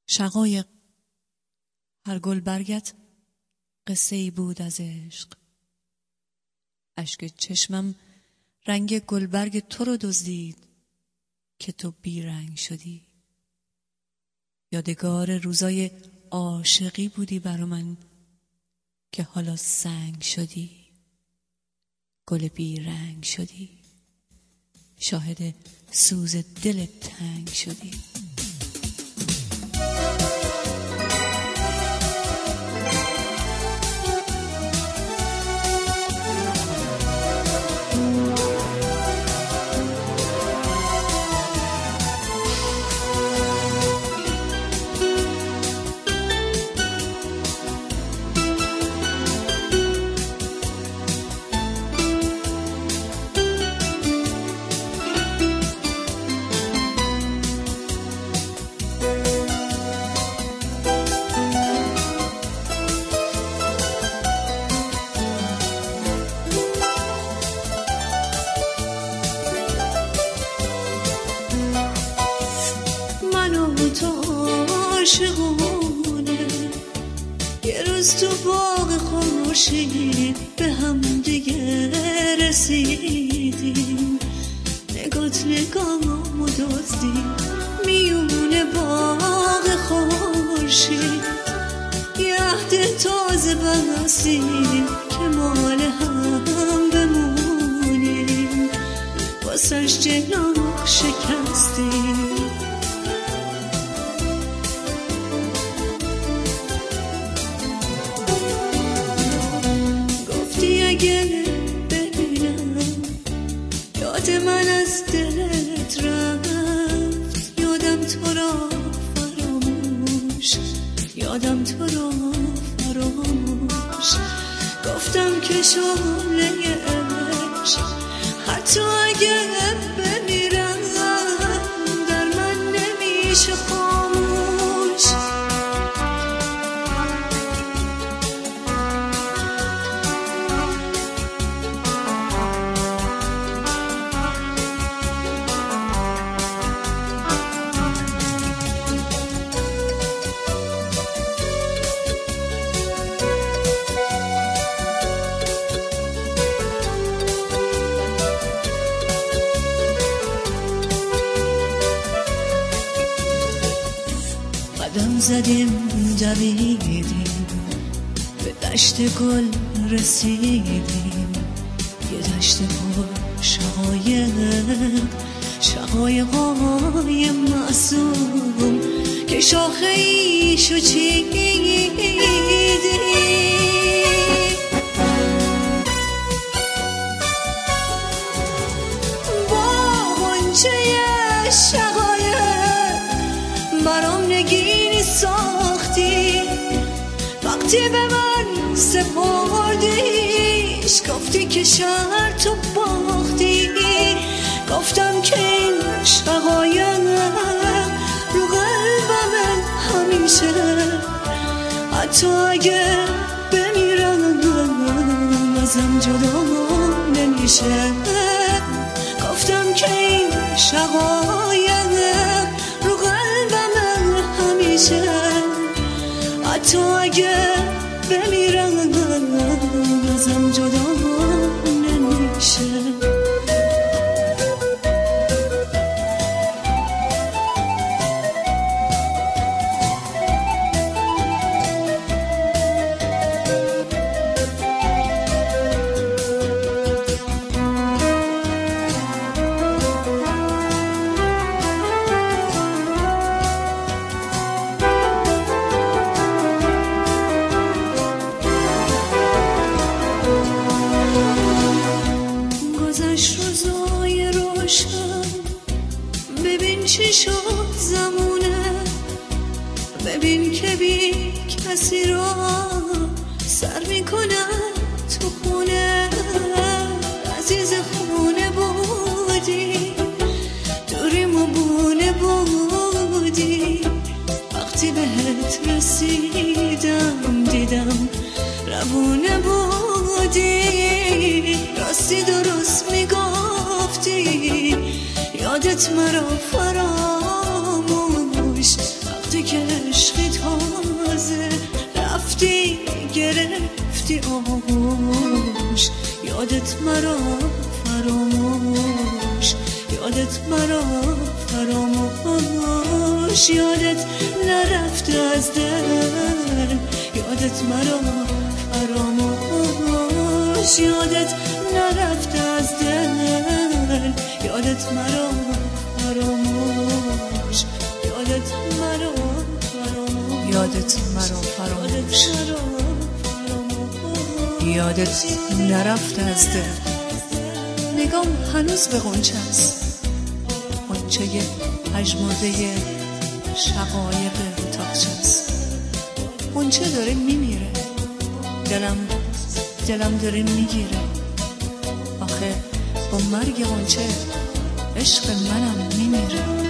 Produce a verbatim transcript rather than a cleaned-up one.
شقایق، هر گل برگت قصه ای بود از عشق. اشک چشمم رنگ گلبرگ تو رو دزدید که تو بیرنگ شدی. یادگار روزای عاشقی بودی برا من که حالا سنگ شدی. گل بیرنگ شدی، شاهد سوز دل تنگ شدی. عاشقونه یه روز تو باغ خورشید به هم دیگه رسیدیم. نگات نگامو دزدی میونه باغ خورشید. یه عهد تازه بستیم که مال هم بمونیم، واسش جناق شکستیم. اگه ببینم یاد من از دلت رفت، یادم تو را فراموش، یادم تو را فراموش. گفتم که شعله عشق حتی اگه بمیرم در من نمیشه خاموش. قدم زدیم دویدیم به دشت گل رسیدیم، یه دشت پر شقایق، شقایقای معصوم که شاخه ایشو چیدیم. با غنچه شقایق برام نگینی ساختی، وقتی به من سپردیش گفتی که شهر تو باختی. گفتم که این شقایق رو قلبم همیشه، حتی اگه بمیرم ازم جدا نمیشه. گفتم که این شقایق رو قلبم همیشه، حتی اگه بمیرم ازم جدا نمیشه. روزای روشن ببین چی شد زمونه، ببین که بی کسی را سر میکنن تو خونه. عزیز خونه بودی، دوریم و بونه بودی، وقتی بهت رسیدم دیدم روونه بودی. راستی درست میگفتی، یادت مرا فراموش، وقتی که عشقی تازه رفتی گرفتی آغوش یادت مرا فراموش یادت مرا فراموش یادت نرفت از دل یادت مرا فراموش یادت نرفت از دل یادت مرا فراموش یادت مرا فراموش یادت مرا فراموش یادت نرفت از دل نگام هنوز به غنچه است غنچه پژمرده شقایق تاقچه است غنچه داره میمیره دلم دلم داره میگیره آخه با مرگ غنچه عشق منم میمیره